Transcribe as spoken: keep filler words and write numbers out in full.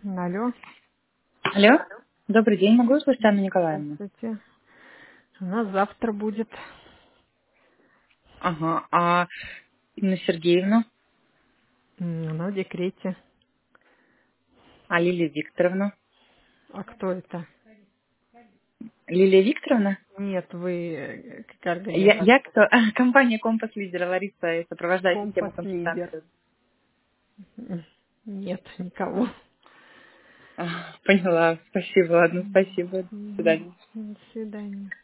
Алло. Алло, добрый день, могу услышать Анну Николаевну? Здравствуйте. У нас завтра будет. Ага, а Инну Сергеевну, М, Она в декрете. а Лилию Викторовну? А кто это? Лилия Викторовна? Нет, вы э, какая Я, организация? я кто? А, компания Компас Лидер, Лариса, я сопровождаю систему Компас лидер. консультации. М, Нет, никого. А, поняла, спасибо, ладно, спасибо, до Мгм. свидания. До свидания.